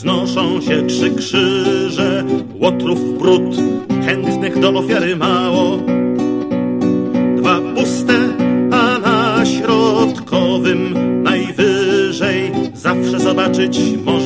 wznoszą się trzy krzyże, łotrów brud, chętnych do ofiary mało. Dwa puste, a na środkowym najwyżej zawsze zobaczyć można